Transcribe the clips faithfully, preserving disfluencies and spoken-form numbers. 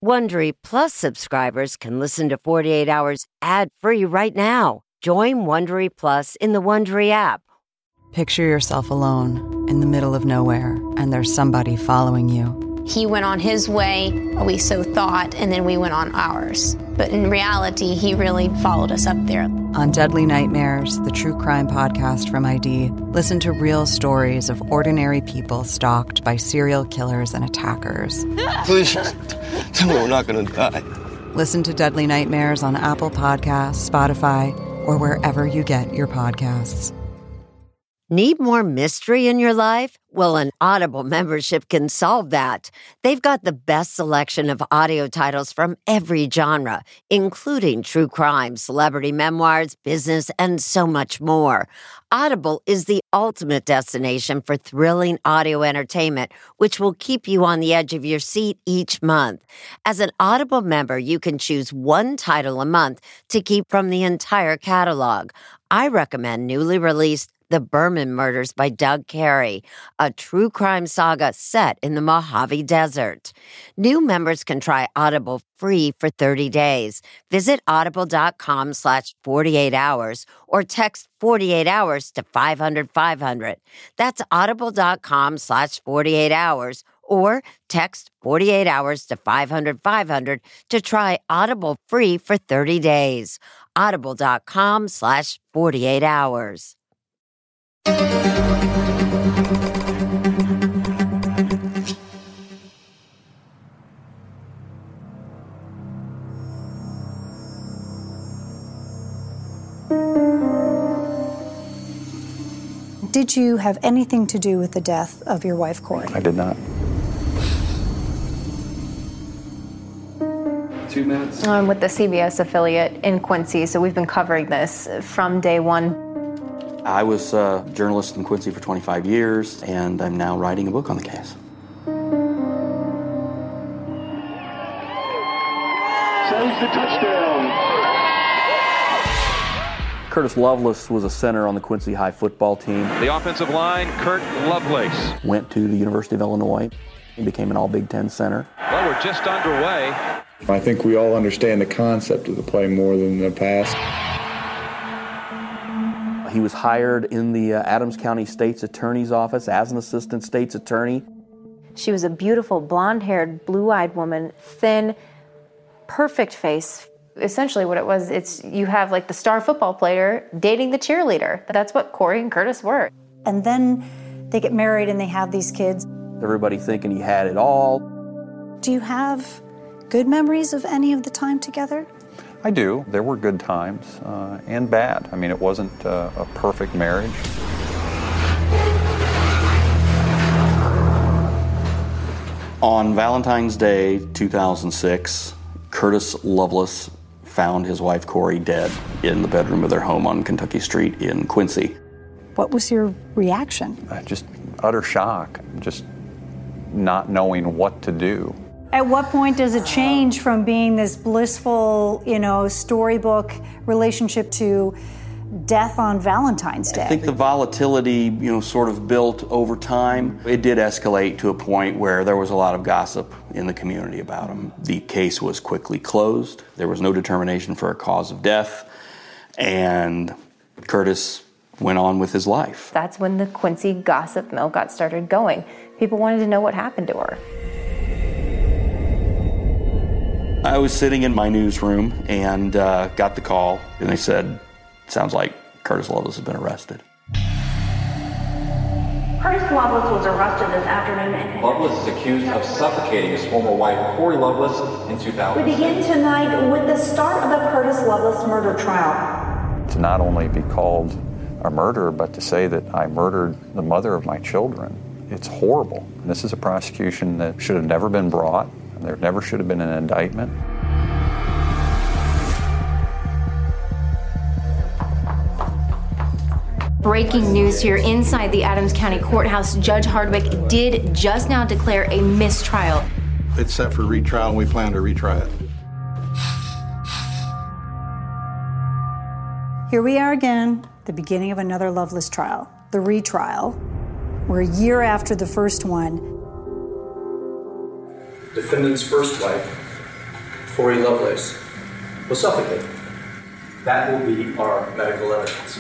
Wondery Plus subscribers can listen to forty-eight hours ad-free right now. Join Wondery Plus in the Wondery app. Picture yourself alone in the middle of nowhere, and there's somebody following you. He went on his way, we so thought, and then we went on ours. But in reality, he really followed us up there. On Deadly Nightmares, the true crime podcast from I D, listen to real stories of ordinary people stalked by serial killers and attackers. Please, tell me we're not going to die. Listen to Deadly Nightmares on Apple Podcasts, Spotify, or wherever you get your podcasts. Need more mystery in your life? Well, an Audible membership can solve that. They've got the best selection of audio titles from every genre, including true crime, celebrity memoirs, business, and so much more. Audible is the ultimate destination for thrilling audio entertainment, which will keep you on the edge of your seat each month. As an Audible member, you can choose one title a month to keep from the entire catalog. I recommend newly released The Berman Murders by Doug Carey, a true crime saga set in the Mojave Desert. New members can try Audible free for thirty days. Visit audible.com slash 48 hours or text forty-eight hours to five hundred five hundred. That's audible.com slash 48 hours or text forty-eight hours to five hundred five hundred to try Audible free for thirty days. Audible.com slash 48 hours. Did you have anything to do with the death of your wife, Corey? I did not. Two minutes. I'm with the C B S affiliate in Quincy, so we've been covering this from day one. I was a journalist in Quincy for twenty-five years, and I'm now writing a book on the case. Saves the touchdown. Curtis Lovelace was a center on the Quincy High football team. The offensive line, Kurt Lovelace. Went to the University of Illinois. He became an all-Big Ten center. Well, we're just underway. I think we all understand the concept of the play more than the past. He was hired in the uh, Adams County State's Attorney's Office as an assistant state's attorney. She was a beautiful, blonde-haired, blue-eyed woman, thin, perfect face. Essentially what it was, it's you have like the star football player dating the cheerleader. That's what Corey and Curtis were. And then they get married and they have these kids. Everybody thinking he had it all. Do you have good memories of any of the time together? I do. There were good times uh, and bad. I mean, it wasn't uh, a perfect marriage. On Valentine's Day, two thousand six, Curtis Lovelace found his wife Corey dead in the bedroom of their home on Kentucky Street in Quincy. What was your reaction? Uh, just utter shock, just not knowing what to do. At what point does it change from being this blissful, you know, storybook relationship to death on Valentine's Day? I think the volatility, you know, sort of built over time. It did escalate to a point where there was a lot of gossip in the community about him. The case was quickly closed. There was no determination for a cause of death, and Curtis went on with his life. That's when the Quincy gossip mill got started going. People wanted to know what happened to her. I was sitting in my newsroom and uh, got the call, and they said, sounds like Curtis Lovelace has been arrested. Curtis Lovelace was arrested this afternoon. And Lovelace is accused of suffocating his former wife, Corey Lovelace, in two thousand. We begin tonight with the start of the Curtis Lovelace murder trial. To not only be called a murderer, but to say that I murdered the mother of my children, it's horrible. And this is a prosecution that should have never been brought. There never should have been an indictment. Breaking news here inside the Adams County Courthouse. Judge Hardwick did just now declare a mistrial. It's set for retrial, and we plan to retry it. Here we are again, the beginning of another Lovelace trial, the retrial. We're a year after the first one. Defendant's first wife, Corey Lovelace was suffocated. That will be our medical evidence.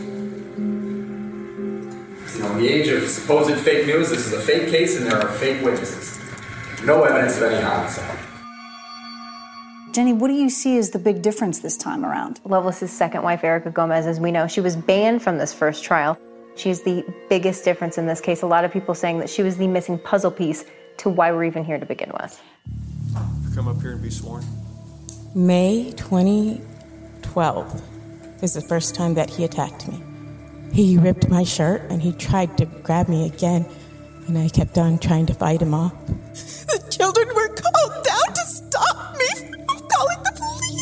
You know, in the age of supposed fake news, this is a fake case and there are fake witnesses. No evidence of any homicide. Jenny, what do you see as the big difference this time around? Lovelace's second wife, Erica Gomez, as we know, she was banned from this first trial. She's the biggest difference in this case. A lot of people saying that she was the missing puzzle piece to why we're even here to begin with. Come up here and be sworn. May twenty twelve is the first time that he attacked me. He ripped my shirt and he tried to grab me again, and I kept on trying to fight him off. The children were called down to stop me from calling the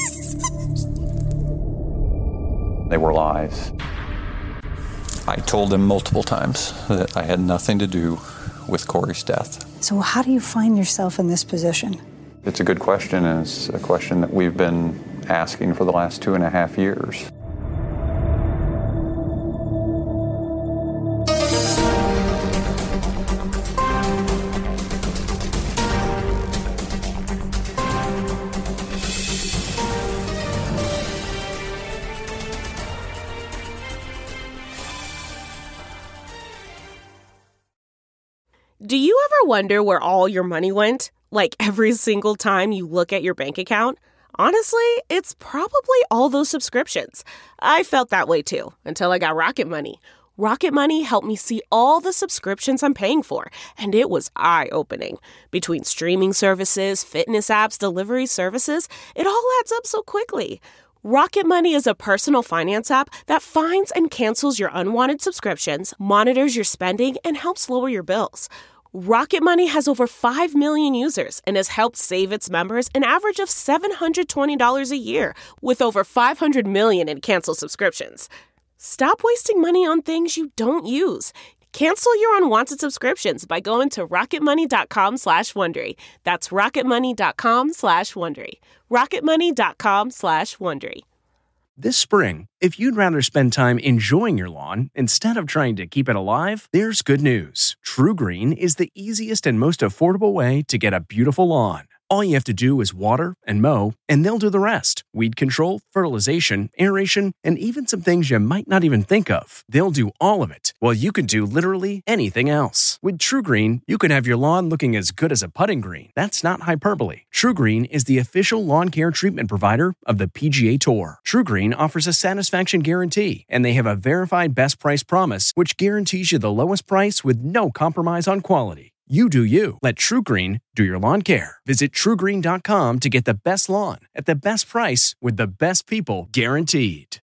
police. They were lies. I told him multiple times that I had nothing to do with Corey's death. So how do you find yourself in this position? It's a good question, and it's a question that we've been asking for the last two and a half years. Do you ever wonder where all your money went? Like every single time you look at your bank account? Honestly, it's probably all those subscriptions. I felt that way too, until I got Rocket Money. Rocket Money helped me see all the subscriptions I'm paying for, and it was eye-opening. Between streaming services, fitness apps, delivery services, it all adds up so quickly. Rocket Money is a personal finance app that finds and cancels your unwanted subscriptions, monitors your spending, and helps lower your bills. Rocket Money has over five million users and has helped save its members an average of seven hundred twenty dollars a year, with over five hundred million in canceled subscriptions. Stop wasting money on things you don't use. Cancel your unwanted subscriptions by going to rocketmoney.com slash Wondery. That's rocketmoney.com slash Wondery. rocketmoney.com slash Wondery. This spring, if you'd rather spend time enjoying your lawn instead of trying to keep it alive, there's good news. TruGreen is the easiest and most affordable way to get a beautiful lawn. All you have to do is water and mow, and they'll do the rest. Weed control, fertilization, aeration, and even some things you might not even think of. They'll do all of it, while you can do literally anything else. With TruGreen, you can have your lawn looking as good as a putting green. That's not hyperbole. TruGreen is the official lawn care treatment provider of the P G A Tour. TruGreen offers a satisfaction guarantee, and they have a verified best price promise, which guarantees you the lowest price with no compromise on quality. You do you. Let TruGreen do your lawn care. Visit True Green dot com to get the best lawn at the best price with the best people guaranteed.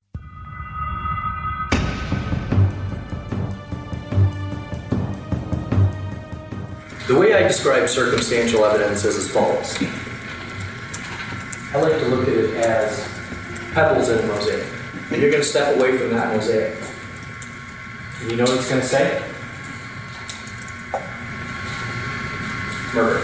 The way I describe circumstantial evidence is as follows. I like to look at it as pebbles in a mosaic. And you're going to step away from that mosaic. And you know what it's going to say? Murder.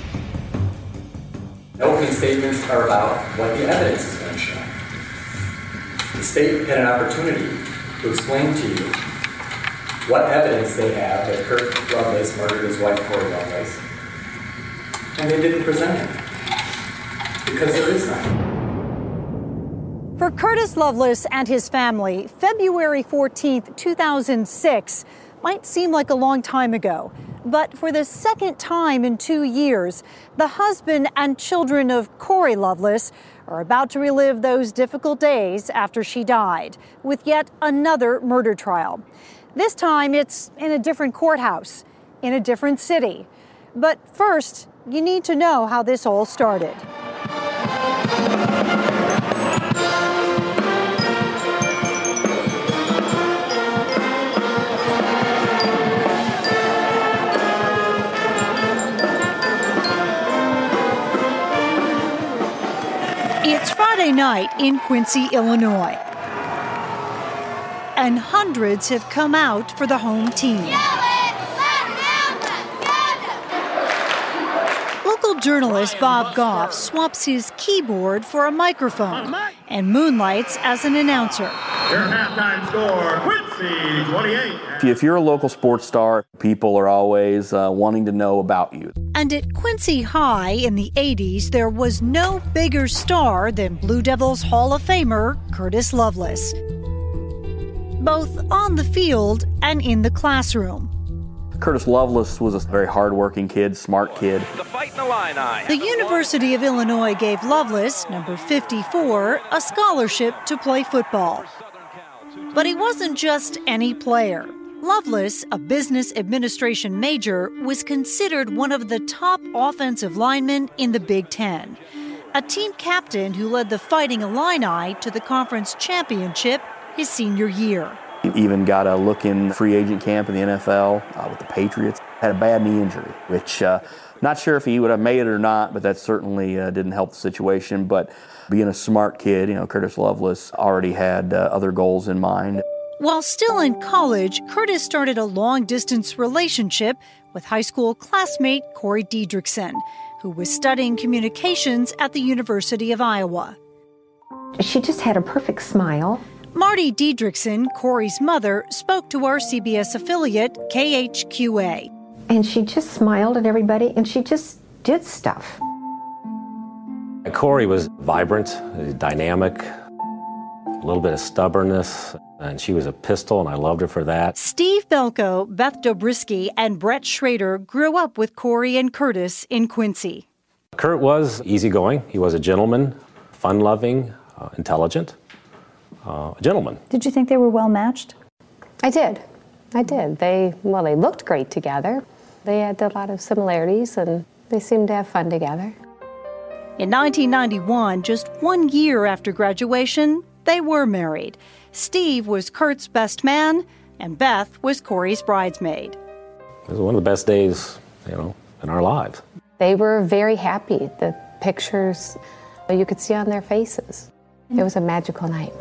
The opening statements are about what the evidence is going to show. The state had an opportunity to explain to you what evidence they have that Kurt Lovelace murdered his wife, Corey Lovelace, and they didn't present it because there is none. For Curtis Lovelace and his family, February fourteenth, two thousand six might seem like a long time ago. But for the second time in two years, the husband and children of Corey Lovelace are about to relive those difficult days after she died with yet another murder trial. This time it's in a different courthouse, in a different city. But first, you need to know how this all started. It's Friday night in Quincy, Illinois. And hundreds have come out for the home team. Local journalist Bob Goff swaps his keyboard for a microphone and moonlights as an announcer. Your halftime score, Quincy twenty-eight. If you're a local sports star, people are always uh, wanting to know about you. And at Quincy High in the eighties, there was no bigger star than Blue Devils Hall of Famer Curtis Lovelace, both on the field and in the classroom. Curtis Lovelace was a very hardworking kid, smart kid. The fight in the Illini. The University of Illinois gave Lovelace, number fifty-four, a scholarship to play football. But he wasn't just any player. Lovelace, a business administration major, was considered one of the top offensive linemen in the Big Ten. A team captain who led the Fighting Illini to the conference championship his senior year. He even got a look in free agent camp in the N F L uh, with the Patriots. Had a bad knee injury, which uh, not sure if he would have made it or not, but that certainly uh, didn't help the situation. But being a smart kid, you know, Curtis Lovelace already had uh, other goals in mind. While still in college, Curtis started a long-distance relationship with high school classmate Corey Diedrichson, who was studying communications at the University of Iowa. She just had a perfect smile. Marty Diedrichson, Corey's mother, spoke to our C B S affiliate, K H Q A. And she just smiled at everybody, and she just did stuff. Corey was vibrant, dynamic, a little bit of stubbornness, and she was a pistol, and I loved her for that. Steve Belko, Beth Dobrisky, and Brett Schrader grew up with Corey and Curtis in Quincy. Kurt was easygoing. He was a gentleman, fun-loving, uh, intelligent. Uh, a gentleman. Did you think they were well matched? I did. I did. They, well, they looked great together. They had a lot of similarities, and they seemed to have fun together. In nineteen ninety-one, just one year after graduation, they were married. Steve was Kurt's best man, and Beth was Corey's bridesmaid. It was one of the best days, you know, in our lives. They were very happy. The pictures, you could see on their faces. It was a magical night.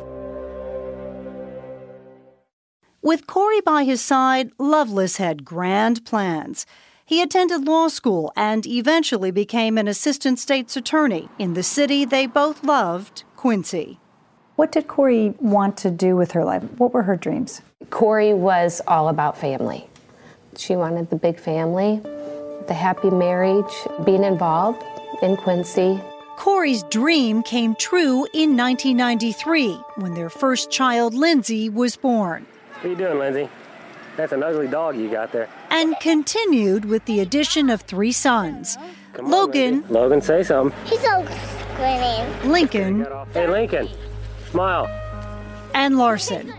With Corey by his side, Lovelace had grand plans. He attended law school and eventually became an assistant state's attorney in the city they both loved, Quincy. What did Corey want to do with her life? What were her dreams? Corey was all about family. She wanted the big family, the happy marriage, being involved in Quincy. Corey's dream came true in nineteen ninety-three when their first child, Lindsay, was born. What are you doing, Lindsay? That's an ugly dog you got there. And continued with the addition of three sons. Come on, Logan. Lindsay. Logan, say something. He's so squinting. Lincoln. Hey, Lincoln, smile. And Larson.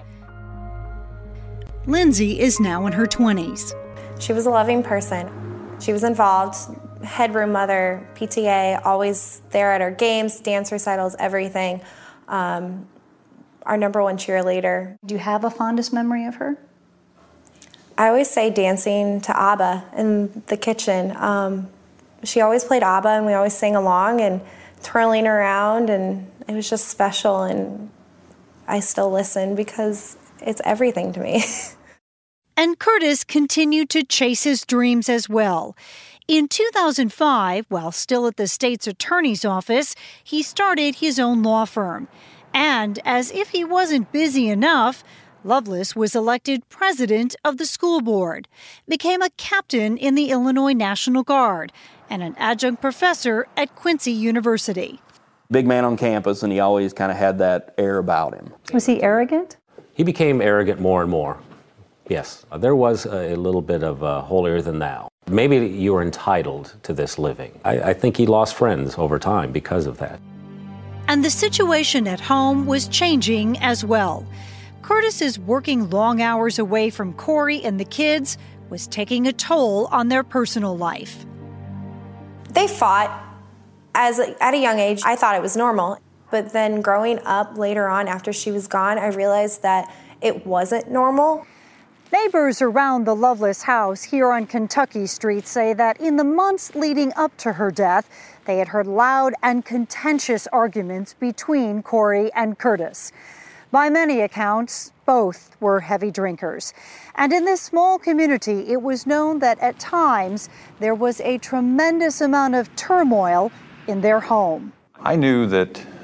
Lindsay is now in her twenties. She was a loving person. She was involved, headroom mother, P T A, always there at our games, dance recitals, everything. Um, our number one cheerleader. Do you have a fondest memory of her? I always say dancing to ABBA in the kitchen. Um, she always played ABBA, and we always sang along and twirling around, and it was just special, and I still listen because it's everything to me. And Curtis continued to chase his dreams as well. In two thousand five, while still at the state's attorney's office, he started his own law firm. And as if he wasn't busy enough, Lovelace was elected president of the school board, became a captain in the Illinois National Guard, and an adjunct professor at Quincy University. Big man on campus, and he always kind of had that air about him. Was he arrogant? He became arrogant more and more. Yes, there was a little bit of uh, holier than thou. Maybe you were entitled to this living. I, I think he lost friends over time because of that. And the situation at home was changing as well. Curtis's working long hours away from Corey and the kids was taking a toll on their personal life. They fought. As a, at a young age, I thought it was normal. But then growing up later on after she was gone, I realized that it wasn't normal. Neighbors around the Lovelace house here on Kentucky Street say that in the months leading up to her death, they had heard loud and contentious arguments between Corey and Curtis. By many accounts, both were heavy drinkers. And in this small community, it was known that at times there was a tremendous amount of turmoil in their home. I knew that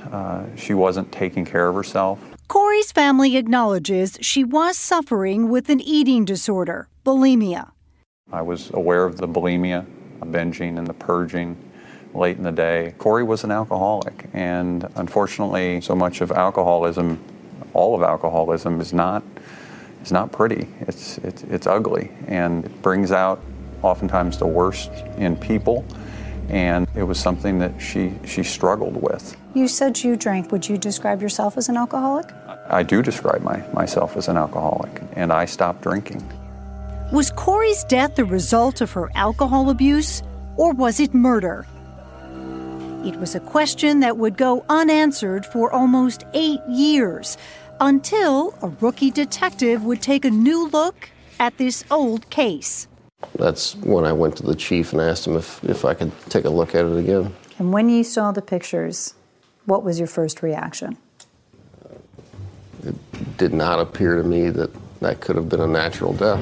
uh, she wasn't taking care of herself. Corey's family acknowledges she was suffering with an eating disorder, bulimia. I was aware of the bulimia, binging and the purging late in the day. Corey was an alcoholic, and unfortunately, so much of alcoholism, all of alcoholism, is not is not pretty. It's it's it's ugly, and it brings out oftentimes the worst in people. And it was something that she she struggled with. You said you drank. Would you describe yourself as an alcoholic? I do describe my, myself as an alcoholic, and I stopped drinking. Was Corey's death the result of her alcohol abuse, or was it murder? It was a question that would go unanswered for almost eight years, until a rookie detective would take a new look at this old case. That's when I went to the chief and asked him if, if I could take a look at it again. And when you saw the pictures, what was your first reaction? It did not appear to me that that could have been a natural death.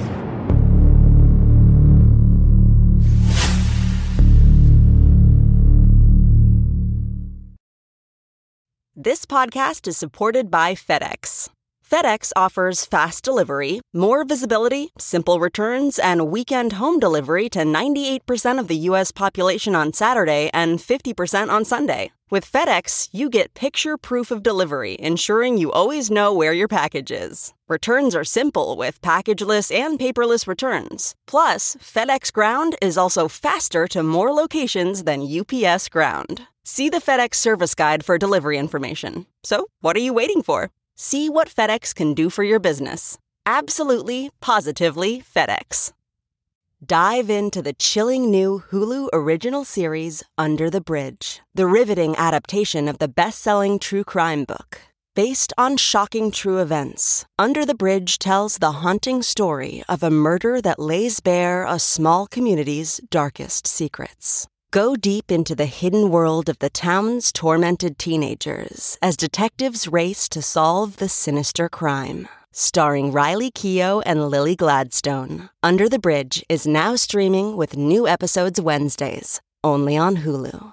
This podcast is supported by FedEx. FedEx offers fast delivery, more visibility, simple returns, and weekend home delivery to ninety-eight percent of the U S population on Saturday and fifty percent on Sunday. With FedEx, you get picture proof of delivery, ensuring you always know where your package is. Returns are simple with packageless and paperless returns. Plus, FedEx Ground is also faster to more locations than U P S Ground. See the FedEx service guide for delivery information. So, what are you waiting for? See what FedEx can do for your business. Absolutely, positively FedEx. Dive into the chilling new Hulu original series, Under the Bridge, the riveting adaptation of the best-selling true crime book. Based on shocking true events, Under the Bridge tells the haunting story of a murder that lays bare a small community's darkest secrets. Go deep into the hidden world of the town's tormented teenagers as detectives race to solve the sinister crime. Starring Riley Keough and Lily Gladstone, Under the Bridge is now streaming with new episodes Wednesdays, only on Hulu.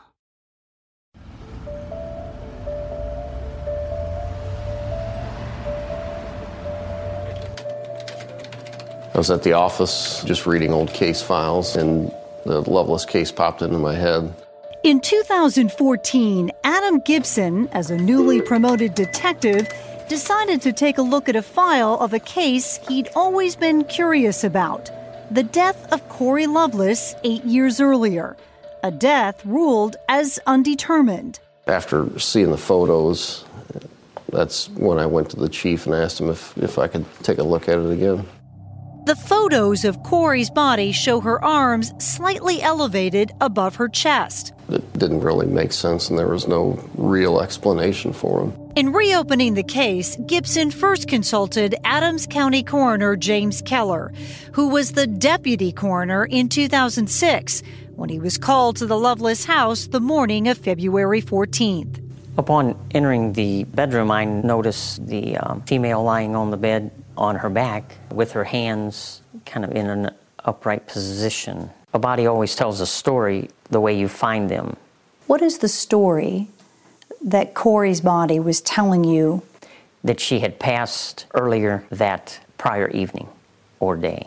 I was at the office just reading old case files, and the Loveless case popped into my head. In two thousand fourteen, Adam Gibson, as a newly promoted detective, decided to take a look at a file of a case he'd always been curious about: the death of Corey Loveless eight years earlier, a death ruled as undetermined. After seeing the photos, that's when I went to the chief and asked him if, if I could take a look at it again. The photos of Corey's body show her arms slightly elevated above her chest. It didn't really make sense, and there was no real explanation for them. In reopening the case, Gibson first consulted Adams County Coroner James Keller, who was the deputy coroner in two thousand six, when he was called to the Loveless house the morning of February fourteenth. Upon entering the bedroom, I noticed the um, female lying on the bed on her back with her hands kind of in an upright position. A body always tells a story the way you find them. What is the story that Corey's body was telling you? That she had passed earlier that prior evening or day.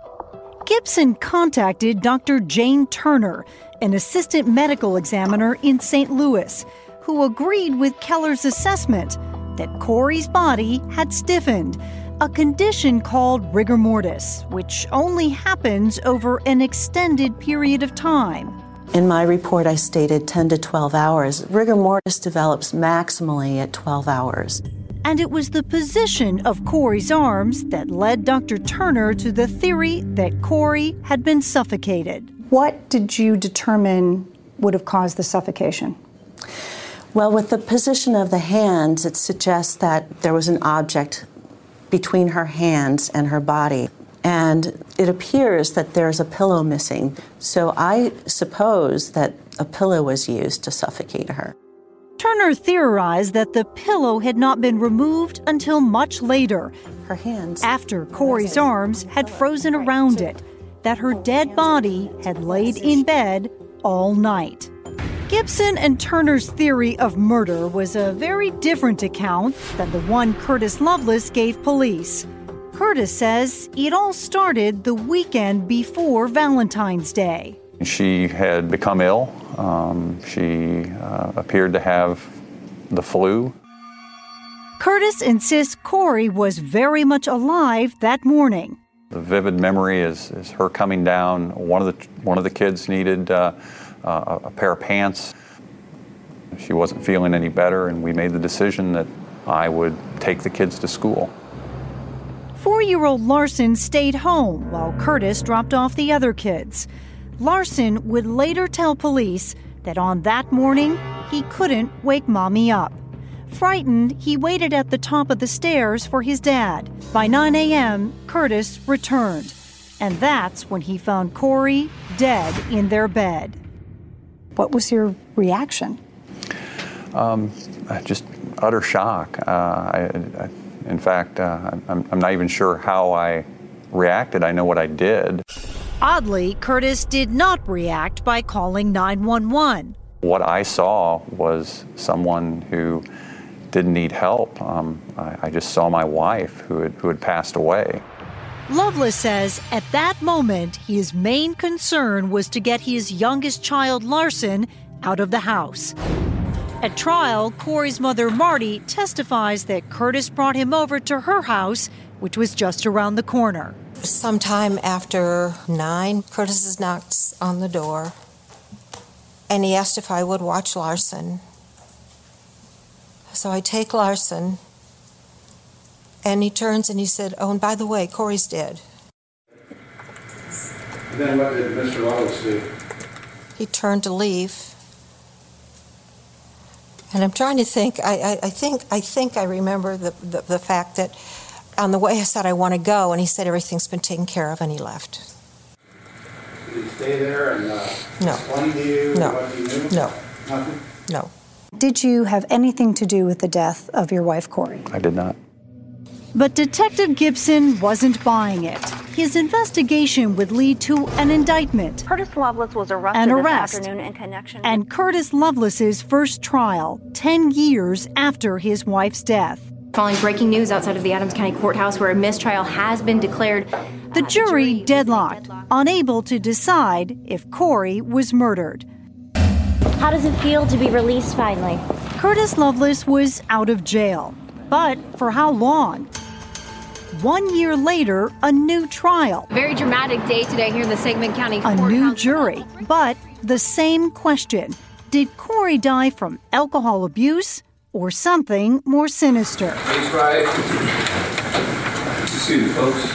Gibson contacted Doctor Jane Turner, an assistant medical examiner in Saint Louis, who agreed with Keller's assessment that Corey's body had stiffened, a condition called rigor mortis, which only happens over an extended period of time. In my report, I stated ten to twelve hours. Rigor mortis develops maximally at twelve hours. And it was the position of Corey's arms that led Doctor Turner to the theory that Corey had been suffocated. What did you determine would have caused the suffocation? Well, with the position of the hands, it suggests that there was an object between her hands and her body. And it appears that there's a pillow missing. So I suppose that a pillow was used to suffocate her. Turner theorized that the pillow had not been removed until much later, her hands, after Corey's arms had frozen around it, that her dead body had laid in bed all night. Gibson and Turner's theory of murder was a very different account than the one Curtis Loveless gave police. Curtis says it all started the weekend before Valentine's Day. She had become ill. Um, she uh, appeared to have the flu. Curtis insists Corey was very much alive that morning. The vivid memory is, is her coming down. One of the one of the kids needed uh, uh, a pair of pants. She wasn't feeling any better, and we made the decision that I would take the kids to school. Four-year-old Larson stayed home while Curtis dropped off the other kids. Larson would later tell police that on that morning, he couldn't wake Mommy up. Frightened, he waited at the top of the stairs for his dad. By nine a.m., Curtis returned. And that's when he found Corey dead in their bed. What was your reaction? Um, just utter shock. Uh, I, I, in fact, uh, I'm, I'm not even sure how I reacted. I know what I did. Oddly, Curtis did not react by calling nine one one. What I saw was someone who didn't need help. Um, I, I just saw my wife who had, who had passed away. Loveless says at that moment, his main concern was to get his youngest child, Larson, out of the house. At trial, Corey's mother, Marty, testifies that Curtis brought him over to her house, which was just around the corner. Sometime after nine, Curtis knocks on the door, and he asked if I would watch Larson. So I take Larson, and he turns and he said, oh, and by the way, Corey's dead. And then what did Mister Loveless do? He turned to leave. And I'm trying to think, I, I, I think I think I remember the, the, the fact that on the way I said I want to go, and he said everything's been taken care of, and he left. Did he stay there and uh, no. explain to you no. what he knew? No. Nothing? No. Did you have anything to do with the death of your wife, Corey? I did not. But Detective Gibson wasn't buying it. His investigation would lead to an indictment, Curtis Loveless was arrested an this arrest, afternoon in connection with and Curtis Loveless's first trial, ten years after his wife's death. Following breaking news outside of the Adams County Courthouse where a mistrial has been declared. The uh, jury, jury deadlocked, unable to decide if Corey was murdered. How does it feel to be released finally? Curtis Loveless was out of jail. But for how long? One year later, a new trial. Very dramatic day today here in the Sangamon County Courthouse. A new jury, but the same question. Did Corey die from alcohol abuse or something more sinister? Please rise. Good to see you, folks.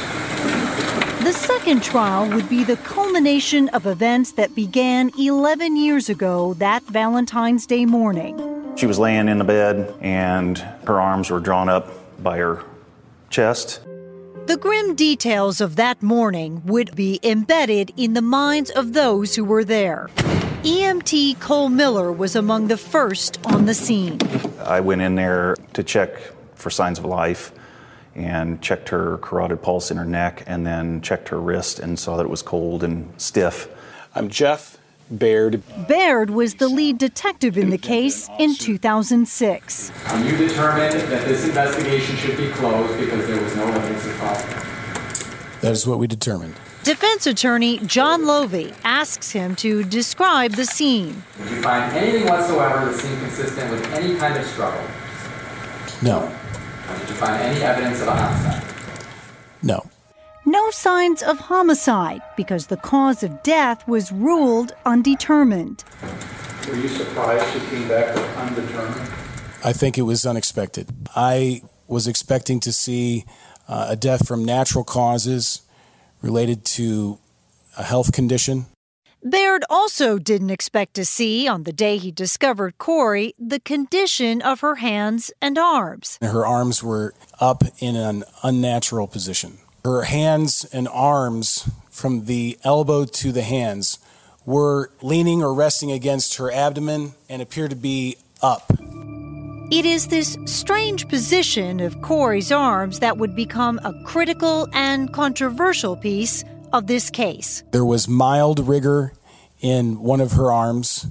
The second trial would be the culmination of events that began eleven years ago that Valentine's Day morning. She was laying in the bed and her arms were drawn up by her chest. The grim details of that morning would be embedded in the minds of those who were there. E M T Cole Miller was among the first on the scene. I went in there to check for signs of life and checked her carotid pulse in her neck and then checked her wrist and saw that it was cold and stiff. I'm Jeff Baird. Baird was the lead detective in the case in two thousand six. Um, you determined that this investigation should be closed because there was no evidence of foul play. That is what we determined. Defense attorney John Lovey asks him to describe the scene. Did you find anything whatsoever that seemed consistent with any kind of struggle? No. Did you find any evidence of a homicide? No. No signs of homicide because the cause of death was ruled undetermined. Were you surprised she came back with undetermined? I think it was unexpected. I was expecting to see uh, a death from natural causes related to a health condition. Baird also didn't expect to see, on the day he discovered Corey, the condition of her hands and arms. Her arms were up in an unnatural position. Her hands and arms, from the elbow to the hands, were leaning or resting against her abdomen and appeared to be up. It is this strange position of Corey's arms that would become a critical and controversial piece of this case. There was mild rigor in one of her arms,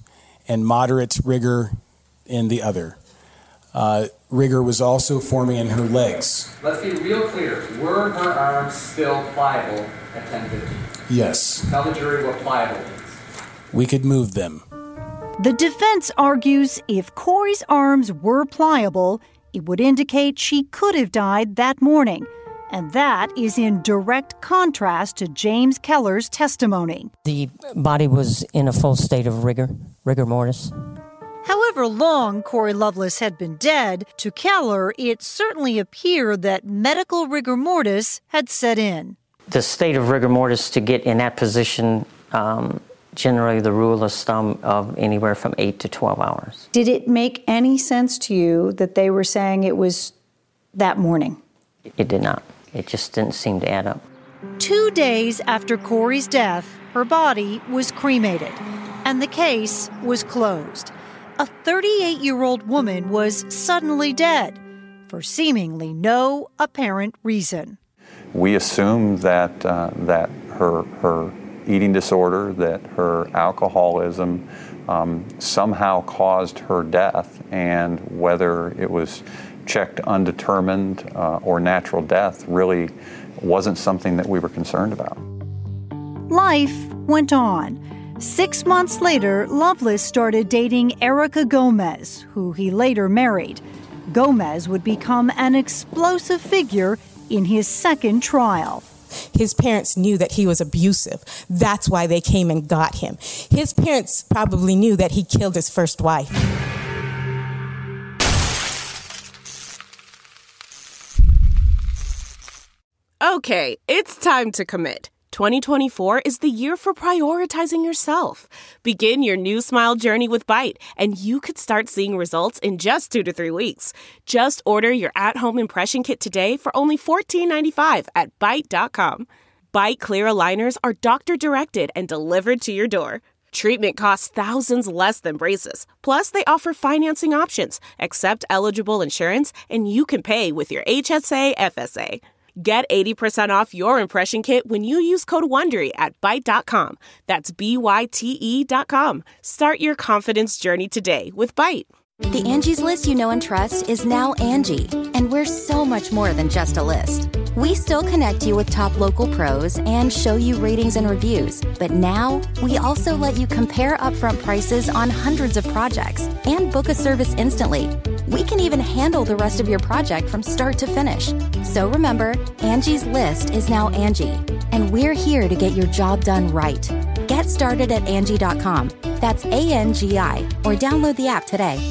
and moderate rigor in the other. Uh, rigor was also forming in her legs. Let's be real clear. Were her arms still pliable at ten fifteen? Yes. Tell the jury what pliable means. We could move them. The defense argues if Corey's arms were pliable, it would indicate she could have died that morning. And that is in direct contrast to James Keller's testimony. The body was in a full state of rigor, rigor mortis. However long Corey Loveless had been dead, to Keller, it certainly appeared that medical rigor mortis had set in. The state of rigor mortis to get in that position, um, generally the rule of thumb of anywhere from eight to twelve hours. Did it make any sense to you that they were saying it was that morning? It did not. It just didn't seem to add up. Two days after Corey's death, her body was cremated, and the case was closed. A thirty-eight-year-old woman was suddenly dead for seemingly no apparent reason. We assumed that uh, that her her eating disorder, that her alcoholism um, somehow caused her death, and whether it was checked undetermined uh, or natural death really wasn't something that we were concerned about. Life went on. Six months later, Loveless started dating Erica Gomez, who he later married. Gomez would become an explosive figure in his second trial. His parents knew that he was abusive. That's why they came and got him. His parents probably knew that he killed his first wife. Okay, it's time to commit. twenty twenty-four is the year for prioritizing yourself. Begin your new smile journey with Byte, and you could start seeing results in just two to three weeks. Just order your at-home impression kit today for only fourteen ninety-five at byte dot com. Byte clear aligners are doctor-directed and delivered to your door. Treatment costs thousands less than braces. Plus, they offer financing options, accept eligible insurance, and you can pay with your H S A F S A. Get eighty percent off your impression kit when you use code WONDERY at byte dot com. That's B Y T E dot com. Start your confidence journey today with Byte. The Angie's List you know and trust is now Angie, and we're so much more than just a list. We still connect you with top local pros and show you ratings and reviews, but now we also let you compare upfront prices on hundreds of projects and book a service instantly. We can even handle the rest of your project from start to finish. So remember, Angie's List is now Angie, and we're here to get your job done right. Get started at Angie dot com. That's A N G I, or download the app today.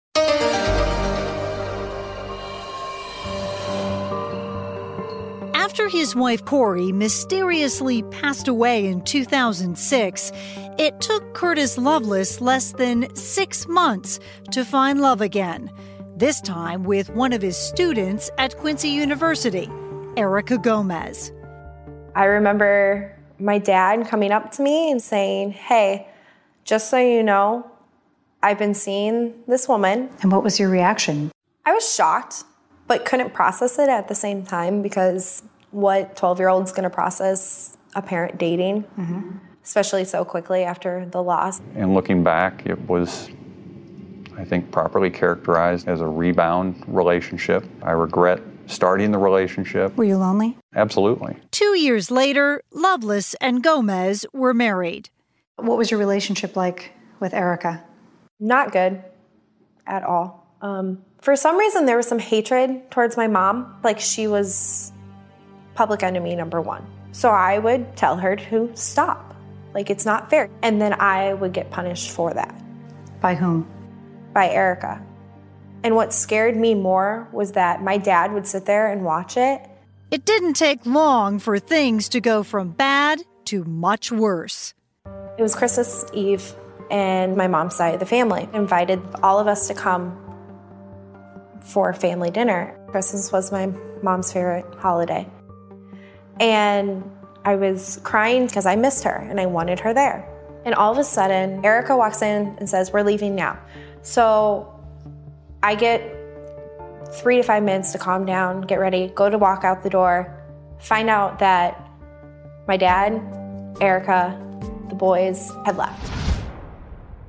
After his wife Corey mysteriously passed away in two thousand six, it took Curtis Loveless less than six months to find love again, this time with one of his students at Quincy University, Erica Gomez. I remember my dad coming up to me and saying, "Hey, just so you know, I've been seeing this woman." And what was your reaction? I was shocked, but couldn't process it at the same time, because what twelve-year-old's going to process a parent dating, mm-hmm. especially so quickly after the loss. And looking back, it was, I think, properly characterized as a rebound relationship. I regret starting the relationship. Were you lonely? Absolutely. Two years later, Loveless and Gomez were married. What was your relationship like with Erica? Not good at all. Um, for some reason, there was some hatred towards my mom. Like, she was public enemy number one. So I would tell her to stop. Like, it's not fair. And then I would get punished for that. By whom? By Erica. And what scared me more was that my dad would sit there and watch it. It didn't take long for things to go from bad to much worse. It was Christmas Eve, and my mom's side of the family invited all of us to come for family dinner. Christmas was my mom's favorite holiday. And I was crying because I missed her and I wanted her there. And all of a sudden, Erica walks in and says, "We're leaving now." So I get three to five minutes to calm down, get ready, go to walk out the door, find out that my dad, Erica, the boys had left.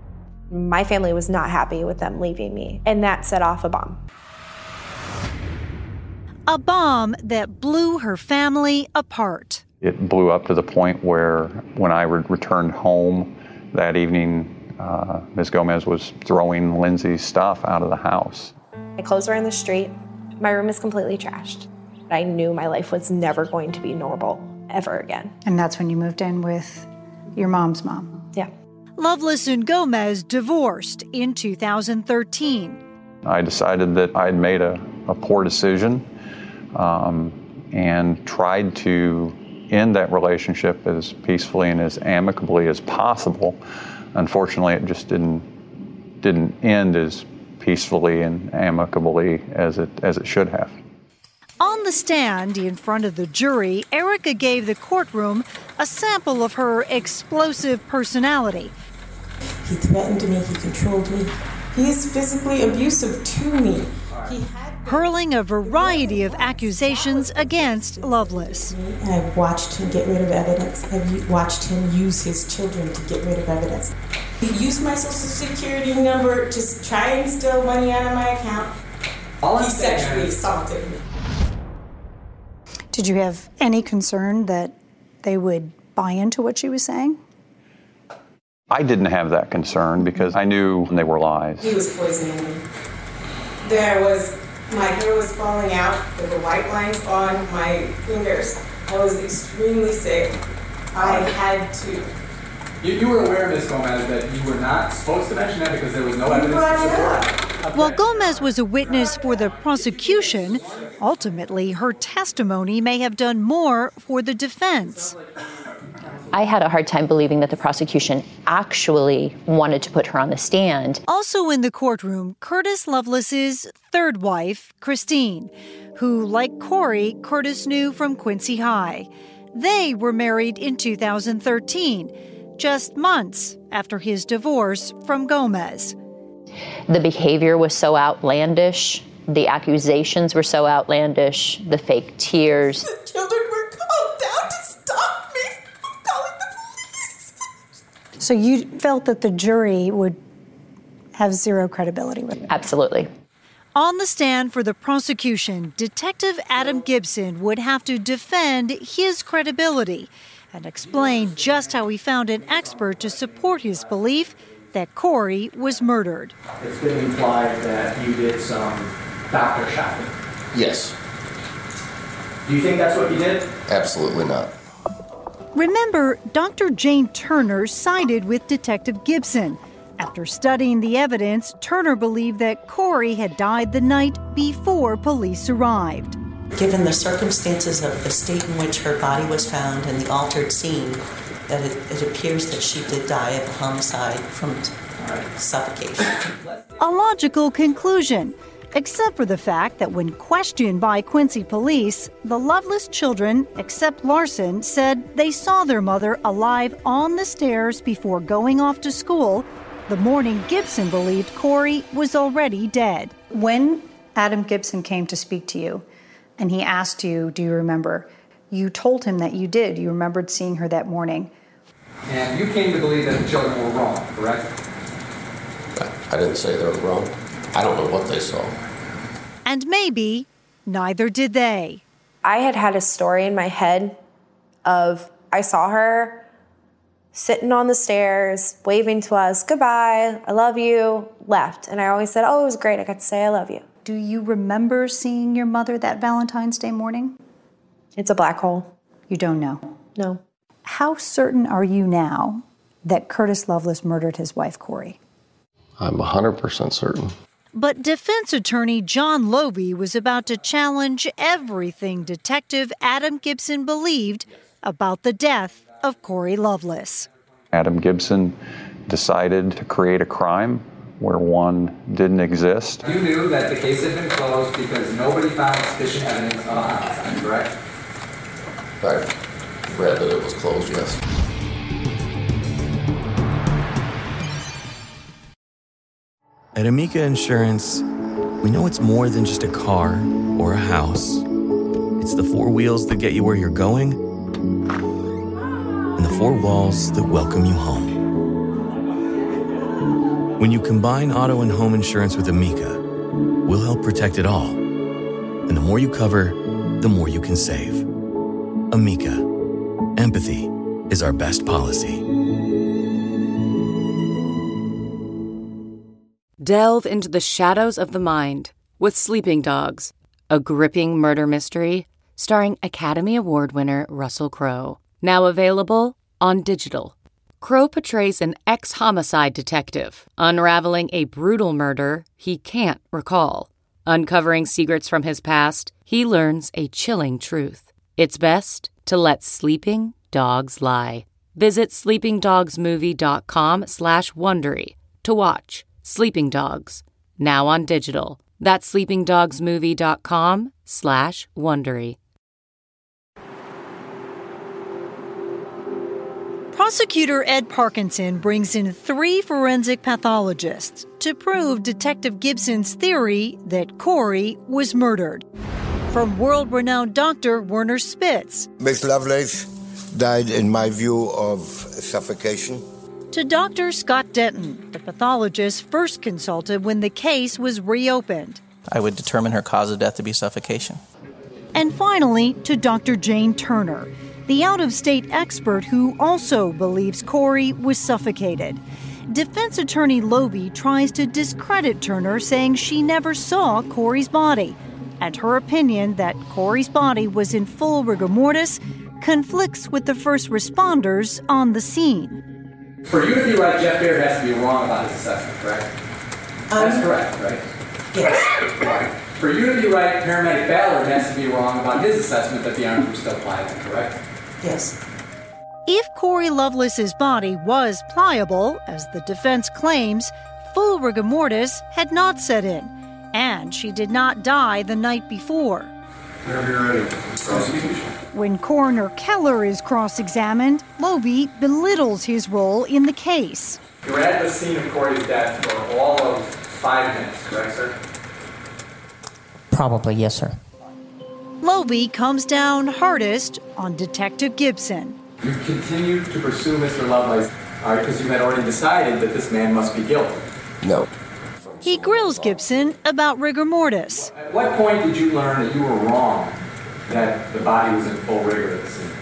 My family was not happy with them leaving me, and that set off a bomb. A bomb that blew her family apart. It blew up to the point where when I re- returned home that evening, uh, Miz Gomez was throwing Lindsay's stuff out of the house. My clothes are in the street. My room is completely trashed. I knew my life was never going to be normal ever again. And that's when you moved in with your mom's mom? Yeah. Loveless and Gomez divorced in two thousand thirteen. I decided that I'd made a, a poor decision um, and tried to end that relationship as peacefully and as amicably as possible. Unfortunately, it just didn't didn't end as peacefully and amicably as it as it should have. On the stand in front of the jury, Erica gave the courtroom a sample of her explosive personality. He threatened me, he controlled me. He is physically abusive to me. He had hurling a variety of accusations against Loveless. I've watched him get rid of evidence. I've watched him use his children to get rid of evidence. He used my social security number to try and steal money out of my account. He sexually assaulted me. Did you have any concern that they would buy into what she was saying? I didn't have that concern because I knew they were lies. He was poisoning me. There was, my hair was falling out, there were white lines on my fingers. I was extremely sick. I had to. You, you were aware, Miz Gomez, that you were not supposed to mention that because there was no evidence to support it. While Gomez was a witness for the prosecution, ultimately her testimony may have done more for the defense. I had a hard time believing that the prosecution actually wanted to put her on the stand. Also in the courtroom, Curtis Loveless's third wife, Christine, who, like Corey, Curtis knew from Quincy High. They were married in two thousand thirteen, just months after his divorce from Gomez. The behavior was so outlandish. The accusations were so outlandish. The fake tears. The children were called down to stop me from calling the police. So you felt that the jury would have zero credibility with it? Absolutely. On the stand for the prosecution, Detective Adam Gibson would have to defend his credibility and explain just how he found an expert to support his belief that Corey was murdered. It's been implied that you did some doctor shopping. Yes. Do you think that's what you did? Absolutely not. Remember, Doctor Jane Turner sided with Detective Gibson. After studying the evidence, Turner believed that Corey had died the night before police arrived. Given the circumstances of the state in which her body was found and the altered scene, that it, it appears that she did die of a homicide from suffocation. A logical conclusion, except for the fact that when questioned by Quincy police, the Loveless children, except Larson, said they saw their mother alive on the stairs before going off to school the morning Gibson believed Corey was already dead. When Adam Gibson came to speak to you and he asked you, do you remember? You told him that you did. You remembered seeing her that morning. And you came to believe that the children were wrong, correct? I didn't say they were wrong. I don't know what they saw. And maybe neither did they. I had had a story in my head of I saw her sitting on the stairs, waving to us, goodbye, I love you, left. And I always said, oh, it was great, I got to say I love you. Do you remember seeing your mother that Valentine's Day morning? It's a black hole. You don't know? No. How certain are you now that Curtis Loveless murdered his wife, Corey? I'm one hundred percent certain. But defense attorney John Lovey was about to challenge everything Detective Adam Gibson believed about the death of Corey Loveless. Adam Gibson decided to create a crime where one didn't exist. You knew that the case had been closed because nobody found sufficient evidence of a homicide, correct? I read that it was closed, yes. At Amica Insurance, we know it's more than just a car or a house. It's the four wheels that get you where you're going and the four walls that welcome you home. When you combine auto and home insurance with Amica, we'll help protect it all. And the more you cover, the more you can save. Amica. Empathy is our best policy. Delve into the shadows of the mind with Sleeping Dogs, a gripping murder mystery starring Academy Award winner Russell Crowe. Now available on digital. Crowe portrays an ex-homicide detective unraveling a brutal murder he can't recall. Uncovering secrets from his past, he learns a chilling truth. It's best to let sleeping dogs lie. Visit sleepingdogsmovie.com slash Wondery to watch Sleeping Dogs, now on digital. That's sleepingdogsmovie.com slash Wondery. Prosecutor Ed Parkinson brings in three forensic pathologists to prove Detective Gibson's theory that Corey was murdered. From world-renowned doctor Werner Spitz Miss Lovelace died, in my view, of suffocation. To Doctor Scott Denton, the pathologist first consulted when the case was reopened. I would determine her cause of death to be suffocation. And finally, to Doctor Jane Turner, the out-of-state expert who also believes Corey was suffocated. Defense attorney Loewe tries to discredit Turner, saying she never saw Corey's body. And her opinion that Corey's body was in full rigor mortis conflicts with the first responders on the scene. For you to be right, Jeff Baird has to be wrong about his assessment, correct? Um, That's correct, right? Yes. Right. For you to be right, paramedic Ballard has to be wrong about his assessment that the arms were still pliable, correct? Yes. If Corey Lovelace's body was pliable, as the defense claims, full rigor mortis had not set in, and she did not die the night before. Whenever you're ready. Prosecution. When Coroner Keller is cross-examined, Loewe belittles his role in the case. You were at the scene of Corey's death for all of five minutes, correct, sir? Probably, yes, sir. Loewe comes down hardest on Detective Gibson. You continued to pursue Mister Lovelace, all right, because you had already decided that this man must be guilty. No. He grills Gibson about rigor mortis. At what point did you learn that you were wrong, that the body was in full rigor at the scene?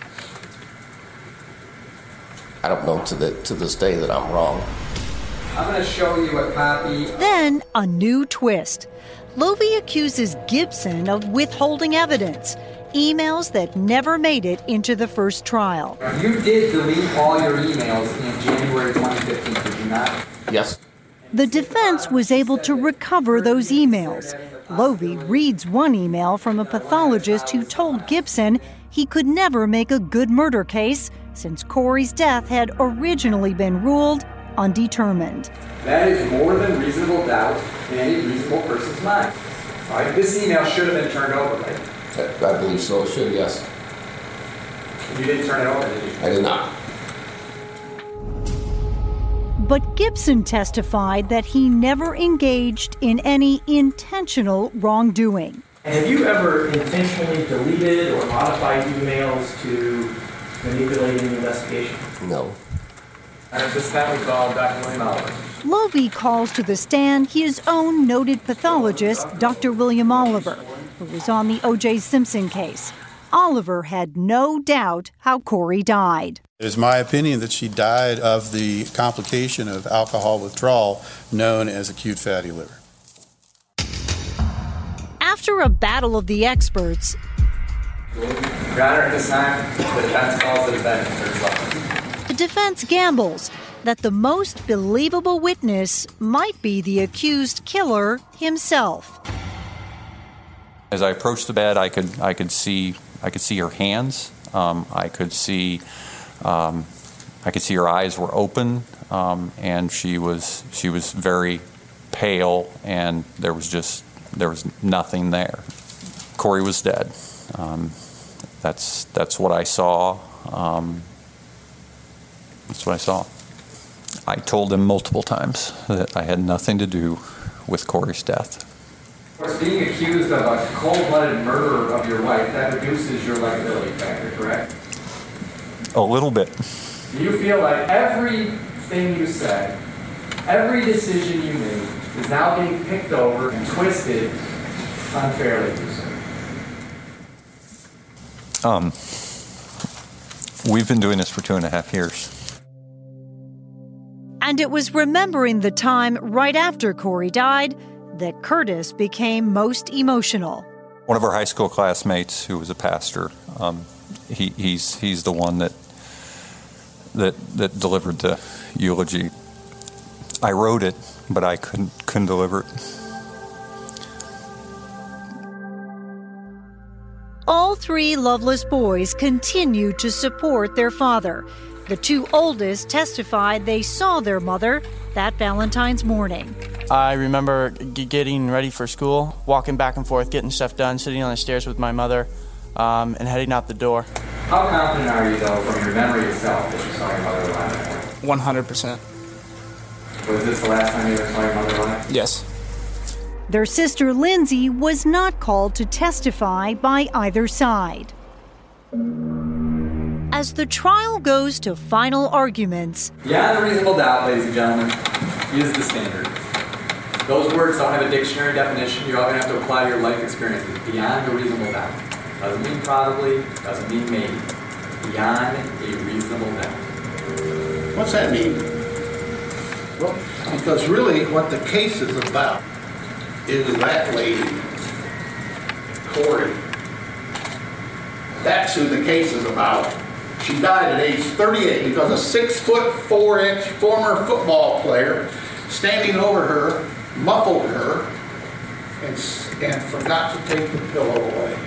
I don't know to the to this day that I'm wrong. I'm going to show you a copy. Then a new twist. Loewe accuses Gibson of withholding evidence, emails that never made it into the first trial. You did delete all your emails in January twenty fifteen, did you not? Yes. The defense was able to recover those emails. Loewe reads one email from a pathologist who told Gibson he could never make a good murder case since Corey's death had originally been ruled undetermined. That is more than reasonable doubt in any reasonable person's mind. All right, this email should have been turned over, right? I, I believe so. It should, yes. You didn't turn it over, did you? I did not. But Gibson testified that he never engaged in any intentional wrongdoing. Have you ever intentionally deleted or modified emails to manipulate an investigation? No. At this time, we call Doctor William Oliver. Loewe calls to the stand his own noted pathologist, Doctor William Oliver, who was on the O J Simpson case. Oliver had no doubt how Corey died. It is my opinion that she died of the complication of alcohol withdrawal known as acute fatty liver. After a battle of the experts, Your Honor, at this time, the defense calls the defendant. the defense gambles that the most believable witness might be the accused killer himself. As I approached the bed, I could I could see I could see her hands. Um, I could see um, I could see her eyes were open, um, and she was she was very pale, and there was just there was nothing there. Corey was dead. Um, that's that's what I saw. Um, that's what I saw. I told him multiple times that I had nothing to do with Corey's death. Of course, being accused of a cold-blooded murder of your wife, that reduces your likability factor, correct? A little bit. Do you feel like everything you said Every decision you made is now being picked over and twisted unfairly. Um, we've been doing this for two and a half years. And it was remembering the time right after Corey died that Curtis became most emotional. One of our high school classmates, who was a pastor, um, he, he's he's the one that that that delivered the eulogy. I wrote it, but I couldn't couldn't deliver it. All three Loveless boys continue to support their father. The two oldest testified they saw their mother that Valentine's morning. I remember g- getting ready for school, walking back and forth, getting stuff done, sitting on the stairs with my mother, um, and heading out the door. How confident are you, though, from your memory itself, that you saw your mother alive? one hundred percent. Was this the last time you ever saw your mother alive? Yes. Their sister Lindsay was not called to testify by either side. As the trial goes to final arguments, beyond a reasonable doubt, ladies and gentlemen, is the standard. Those words don't have a dictionary definition. You're all going to have to apply to your life experiences. Beyond a reasonable doubt. Doesn't mean probably, doesn't mean maybe. Beyond a reasonable doubt. What's that mean? Well, because really what the case is about is that lady, Corey. That's who the case is about. She died at age thirty-eight because a six foot four inch former football player standing over her, muffled her, and, and forgot to take the pillow away.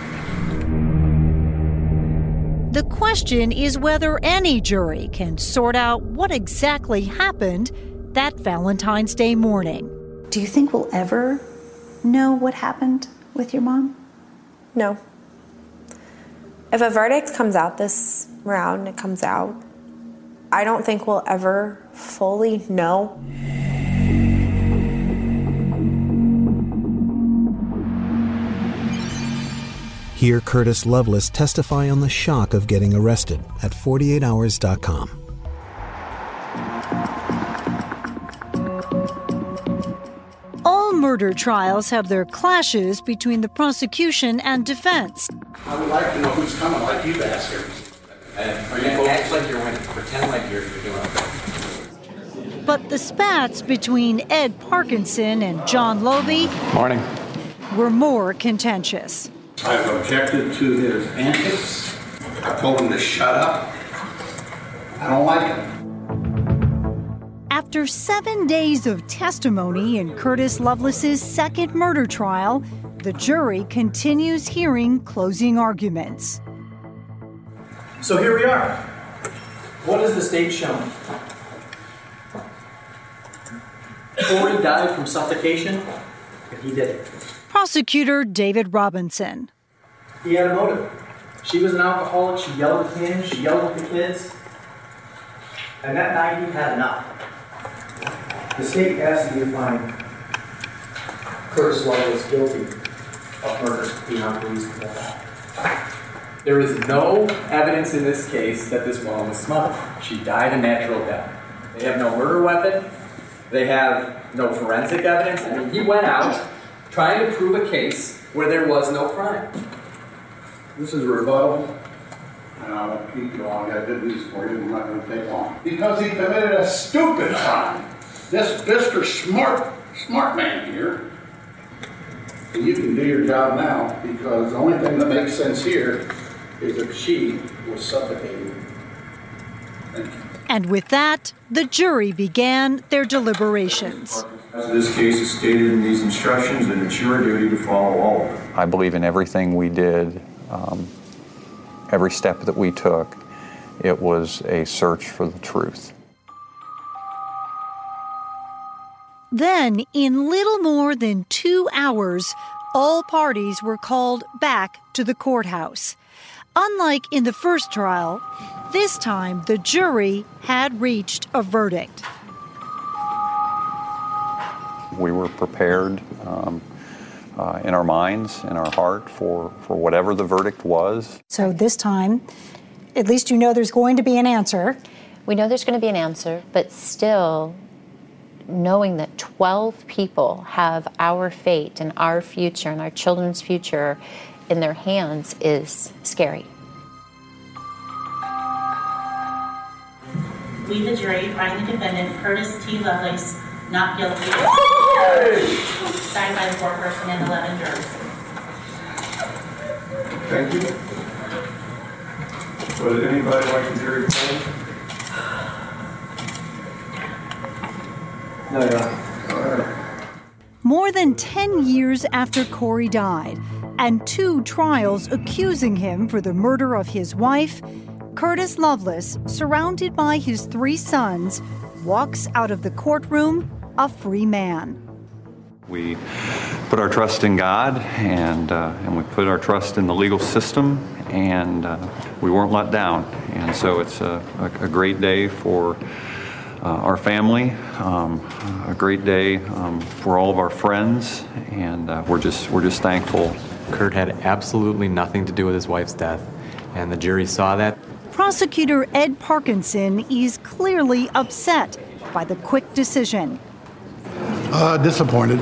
the question is whether any jury can sort out what exactly happened that Valentine's Day morning. Do you think we'll ever know what happened with your mom? No. If a verdict comes out this round, it comes out, I don't think we'll ever fully know. Hear Curtis Loveless testify on the shock of getting arrested at forty-eight hours dot com. All murder trials have their clashes between the prosecution and defense. I would like to know who's coming like you bastards. And are you both act like you're winning? Pretend like you're, you're doing okay. But the spats between Ed Parkinson and John Lovey Morning. were more contentious. I've objected to his antics. I told him to shut up. I don't like him. After seven days of testimony in Curtis Loveless's second murder trial, the jury continues hearing closing arguments. So here we are. What has the state shown? Corey died from suffocation, and he did it. Prosecutor David Robinson. He had a motive. She was an alcoholic. She yelled at him. She yelled at the kids. And that night he had enough. The state asked you to find Curtis Loveless guilty of murder beyond reasonable doubt. There is no evidence in this case that this woman was smothered. She died a natural death. They have no murder weapon. They have no forensic evidence. I mean, he went out trying to prove a case where there was no crime. This is a rebuttal, and I won't keep you long. I got good news for you. I'm not going to take long. Because he committed a stupid crime. This Mister Smart, smart man here. And you can do your job now, because the only thing that makes sense here is that she was suffocated. Thank you. And with that, the jury began their deliberations. As this case is stated in these instructions, and it's your duty to follow all of them. I believe in everything we did, um, every step that we took. It was a search for the truth. Then, in little more than two hours, all parties were called back to the courthouse. Unlike in the first trial, this time the jury had reached a verdict. We were prepared um, uh, in our minds, in our heart, for, for whatever the verdict was. So this time, at least you know there's going to be an answer. We know there's going to be an answer, but still, knowing that twelve people have our fate and our future and our children's future in their hands is scary. We, the jury, find the defendant, Curtis T. Lovelace, not guilty. Signed by the foreperson and eleven jurors. Thank you. Would anybody like the jury poll? No, yeah. All right. More than ten years after Corey died, and two trials accusing him for the murder of his wife, Curtis Lovelace, surrounded by his three sons, walks out of the courtroom a free man. We put our trust in God, and uh, and we put our trust in the legal system, and uh, we weren't let down. And so it's a, a, a great day for uh, our family, um, a great day um, for all of our friends, and uh, we're just we're just thankful. Kurt had absolutely nothing to do with his wife's death, and the jury saw that. Prosecutor Ed Parkinson is clearly upset by the quick decision. Uh, disappointed,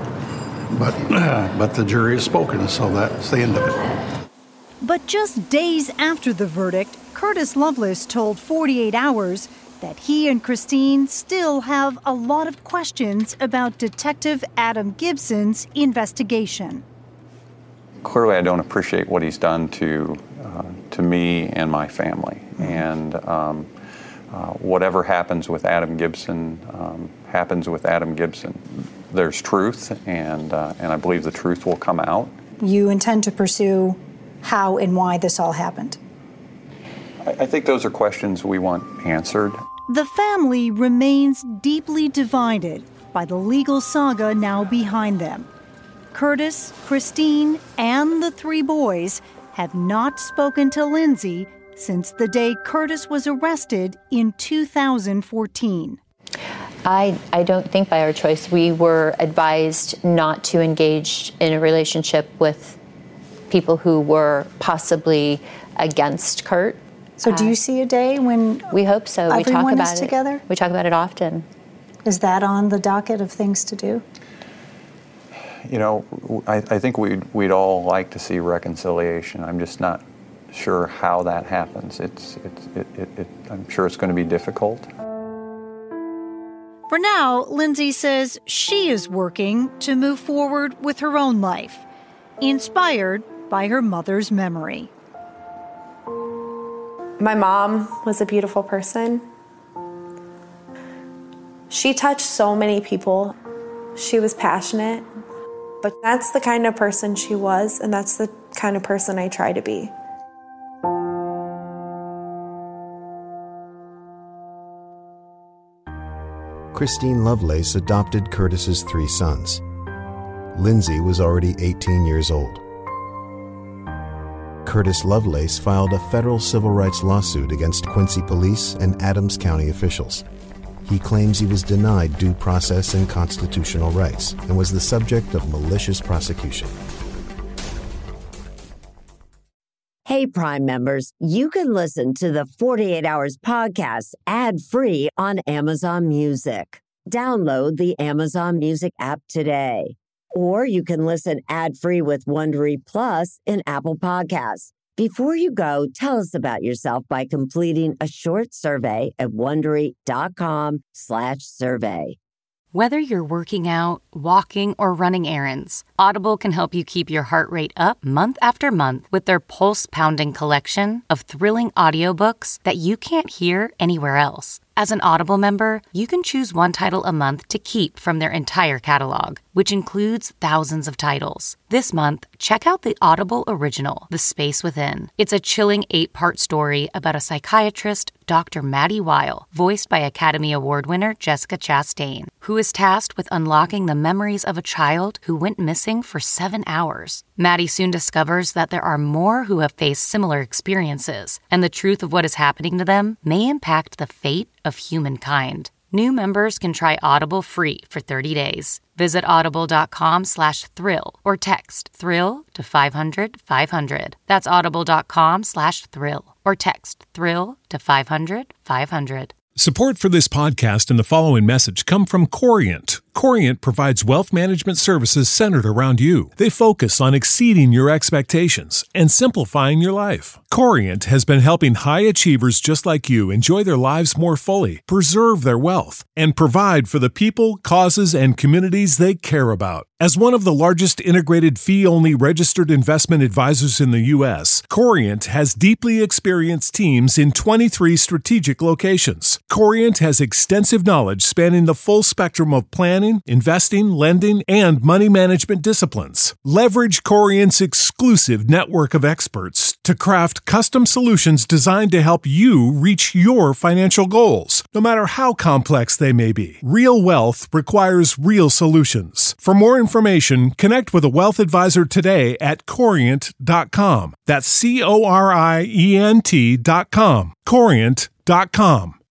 but uh, but the jury has spoken, so that's the end of it. But just days after the verdict, Curtis Lovelace told forty-eight hours that he and Christine still have a lot of questions about Detective Adam Gibson's investigation. Clearly, I don't appreciate what he's done to uh, to me and my family, and um, uh, whatever happens with Adam Gibson um, happens with Adam Gibson. There's truth, and uh, and I believe the truth will come out. You intend to pursue how and why this all happened? I, I think those are questions we want answered. The family remains deeply divided by the legal saga now behind them. Curtis, Christine, and the three boys have not spoken to Lindsay since the day Curtis was arrested in two thousand fourteen. I, I don't think by our choice. We were advised not to engage in a relationship with people who were possibly against Kurt. So do you see a day when we hope so? We talk everyone about is it together? We talk about it often. Is that on the docket of things to do? You know, I, I think we'd, we'd all like to see reconciliation. I'm just not sure how that happens. It's, it's, it, it, it, I'm sure it's going to be difficult. For now, Lindsay says she is working to move forward with her own life, inspired by her mother's memory. My mom was a beautiful person. She touched so many people. She was passionate, but that's the kind of person she was, and that's the kind of person I try to be. Christine Lovelace adopted Curtis's three sons. Lindsay was already eighteen years old. Curtis Lovelace filed a federal civil rights lawsuit against Quincy police and Adams County officials. He claims he was denied due process and constitutional rights and was the subject of malicious prosecution. Hey, Prime members, you can listen to the forty-eight hours podcast ad-free on Amazon Music. Download the Amazon Music app today. Or you can listen ad-free with Wondery Plus in Apple Podcasts. Before you go, tell us about yourself by completing a short survey at Wondery.com slash survey. Whether you're working out, walking, or running errands, Audible can help you keep your heart rate up month after month with their pulse-pounding collection of thrilling audiobooks that you can't hear anywhere else. As an Audible member, you can choose one title a month to keep from their entire catalog, which includes thousands of titles. This month, check out the Audible original, The Space Within. It's a chilling eight-part story about a psychiatrist, Doctor Maddie Weil, voiced by Academy Award winner Jessica Chastain, who is tasked with unlocking the memories of a child who went missing for seven hours. Maddie soon discovers that there are more who have faced similar experiences, and the truth of what is happening to them may impact the fate of humankind. New members can try Audible free for thirty days. Visit audible.com slash thrill or text thrill to five hundred five hundred. That's audible.com slash thrill or text thrill to five hundred five hundred. Support for this podcast and the following message come from Corient. Corient provides wealth management services centered around you. They focus on exceeding your expectations and simplifying your life. Corient has been helping high achievers just like you enjoy their lives more fully, preserve their wealth, and provide for the people, causes, and communities they care about. As one of the largest integrated fee-only registered investment advisors in the U S, Corient has deeply experienced teams in twenty-three strategic locations. Corient has extensive knowledge spanning the full spectrum of planning, investing, lending, and money management disciplines. Leverage Corient's exclusive network of experts to craft custom solutions designed to help you reach your financial goals, no matter how complex they may be. Real wealth requires real solutions. For more information, connect with a wealth advisor today at corient dot com. That's C O R I E N T dot com. corient dot com.